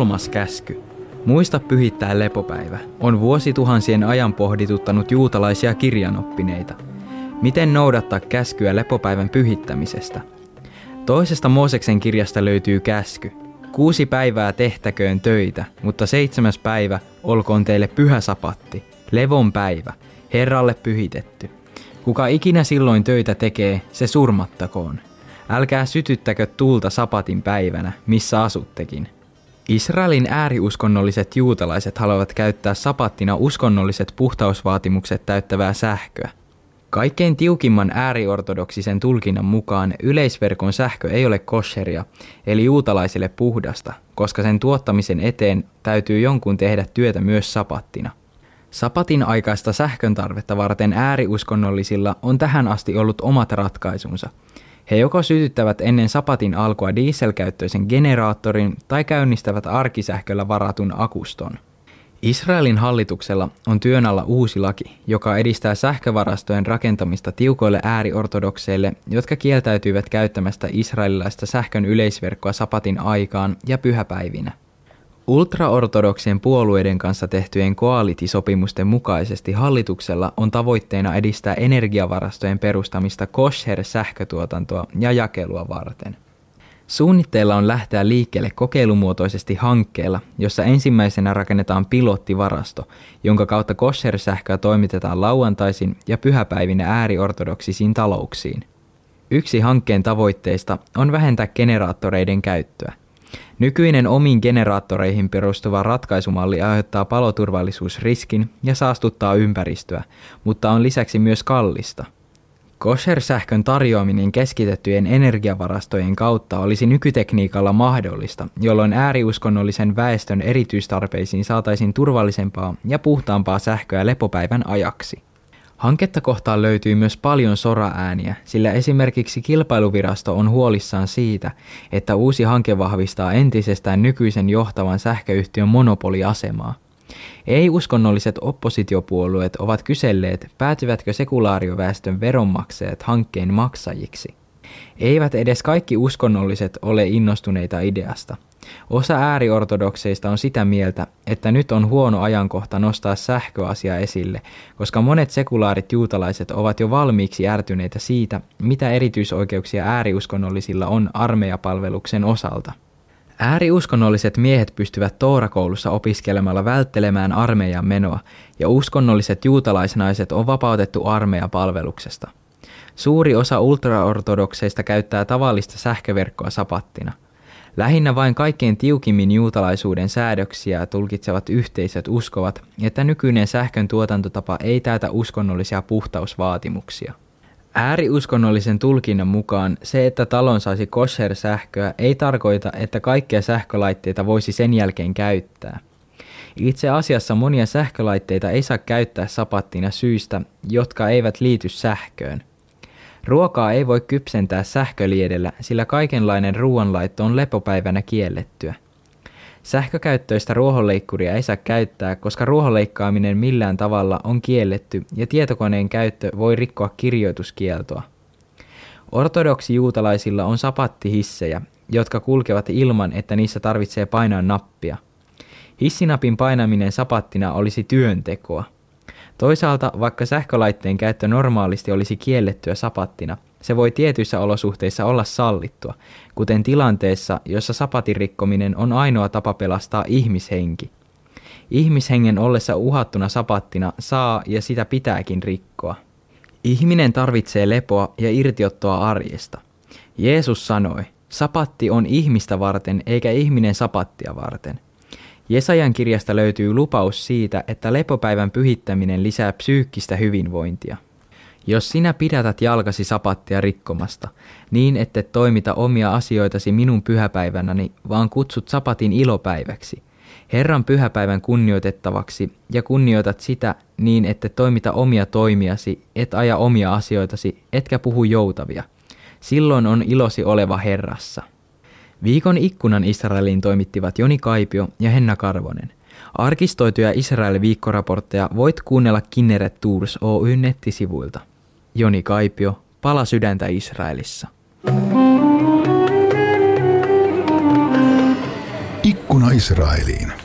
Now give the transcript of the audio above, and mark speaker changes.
Speaker 1: 3. käsky. Muista pyhittää lepopäivä on vuosituhansien ajan pohdituttanut juutalaisia kirjanoppineita. Miten noudattaa käskyä lepopäivän pyhittämisestä? 2. Mooseksen kirjasta löytyy käsky. 6 päivää tehtäköön töitä, mutta 7. päivä olkoon teille pyhä sapatti, levon päivä, Herralle pyhitetty. Kuka ikinä silloin töitä tekee, se surmattakoon. Älkää sytyttäkö tulta sapatin päivänä, missä asuttekin. Israelin ääriuskonnolliset juutalaiset haluavat käyttää sapattina uskonnolliset puhtausvaatimukset täyttävää sähköä. Kaikkein tiukimman ääriortodoksisen tulkinnan mukaan yleisverkon sähkö ei ole kosheria, eli juutalaisille puhdasta, koska sen tuottamisen eteen täytyy jonkun tehdä työtä myös sapattina. Sapatin aikaista sähkön tarvetta varten ääriuskonnollisilla on tähän asti ollut omat ratkaisunsa. He joko sytyttävät ennen sapatin alkua dieselkäyttöisen generaattorin tai käynnistävät arkisähköllä varatun akuston. Israelin hallituksella on työn alla uusi laki, joka edistää sähkövarastojen rakentamista tiukoille ääriortodokseille, jotka kieltäytyivät käyttämästä israelilaista sähkön yleisverkkoa sapatin aikaan ja pyhäpäivinä. Ultraortodoksien puolueiden kanssa tehtyjen koalitisopimusten mukaisesti hallituksella on tavoitteena edistää energiavarastojen perustamista kosher-sähkötuotantoa ja jakelua varten. Suunnitteilla on lähteä liikkeelle kokeilumuotoisesti hankkeella, jossa ensimmäisenä rakennetaan pilottivarasto, jonka kautta kosher-sähköä toimitetaan lauantaisin ja pyhäpäivinä ääriortodoksisiin talouksiin. Yksi hankkeen tavoitteista on vähentää generaattoreiden käyttöä. Nykyinen omiin generaattoreihin perustuva ratkaisumalli aiheuttaa paloturvallisuusriskin ja saastuttaa ympäristöä, mutta on lisäksi myös kallista. Kosher-sähkön tarjoaminen keskitettyjen energiavarastojen kautta olisi nykytekniikalla mahdollista, jolloin ääriuskonnollisen väestön erityistarpeisiin saataisiin turvallisempaa ja puhtaampaa sähköä lepopäivän ajaksi. Hanketta kohtaan löytyy myös paljon soraääniä, sillä esimerkiksi kilpailuvirasto on huolissaan siitä, että uusi hanke vahvistaa entisestään nykyisen johtavan sähköyhtiön monopoliasemaa. Ei-uskonnolliset oppositiopuolueet ovat kyselleet, päätyvätkö sekulaarioväestön veronmaksajat hankkeen maksajiksi. Eivät edes kaikki uskonnolliset ole innostuneita ideasta. Osa ääriortodokseista on sitä mieltä, että nyt on huono ajankohta nostaa sähköasia esille, koska monet sekulaarit juutalaiset ovat jo valmiiksi ärtyneitä siitä, mitä erityisoikeuksia ääriuskonnollisilla on armeijapalveluksen osalta. Ääriuskonnolliset miehet pystyvät Toorakoulussa opiskelemalla välttelemään armeijan menoa, ja uskonnolliset juutalaisnaiset on vapautettu armeijapalveluksesta. Suuri osa ultraortodokseista käyttää tavallista sähköverkkoa sapattina. Lähinnä vain kaikkein tiukimmin juutalaisuuden säädöksiä tulkitsevat yhteisöt uskovat, että nykyinen sähkön tuotantotapa ei täytä uskonnollisia puhtausvaatimuksia. Ääriuskonnollisen tulkinnan mukaan se, että talon saisi kosher-sähköä, ei tarkoita, että kaikkia sähkölaitteita voisi sen jälkeen käyttää. Itse asiassa monia sähkölaitteita ei saa käyttää sapattina syistä, jotka eivät liity sähköön. Ruokaa ei voi kypsentää sähköliedellä, sillä kaikenlainen ruoanlaitto on lepopäivänä kiellettyä. Sähkökäyttöistä ruohonleikkuria ei saa käyttää, koska ruohonleikkaaminen millään tavalla on kielletty ja tietokoneen käyttö voi rikkoa kirjoituskieltoa. Ortodoksi-juutalaisilla on sapattihissejä, jotka kulkevat ilman, että niissä tarvitsee painaa nappia. Hissinapin painaminen sapattina olisi työntekoa. Toisaalta, vaikka sähkölaitteen käyttö normaalisti olisi kiellettyä sapattina, se voi tietyissä olosuhteissa olla sallittua, kuten tilanteessa, jossa sapatin rikkominen on ainoa tapa pelastaa ihmishenki. Ihmishengen ollessa uhattuna sapattina saa ja sitä pitääkin rikkoa. Ihminen tarvitsee lepoa ja irtiottoa arjesta. Jeesus sanoi, sapatti on ihmistä varten eikä ihminen sapattia varten. Jesajan kirjasta löytyy lupaus siitä, että lepopäivän pyhittäminen lisää psyykkistä hyvinvointia. Jos sinä pidätät jalkasi sapattia rikkomasta, niin ettet toimita omia asioitasi minun pyhäpäivänäni, vaan kutsut sapatin ilopäiväksi, Herran pyhäpäivän kunnioitettavaksi, ja kunnioitat sitä niin, ettet toimita omia toimiasi, et aja omia asioitasi, etkä puhu joutavia. Silloin on ilosi oleva Herrassa. Viikon ikkunan Israeliin toimittivat Joni Kaipio ja Henna Karvonen. Arkistoituja Israel-viikkoraportteja voit kuunnella Kinneret Tours Oyn nettisivuilta. Joni Kaipio, pala sydäntä Israelissa.
Speaker 2: Ikkuna Israeliin.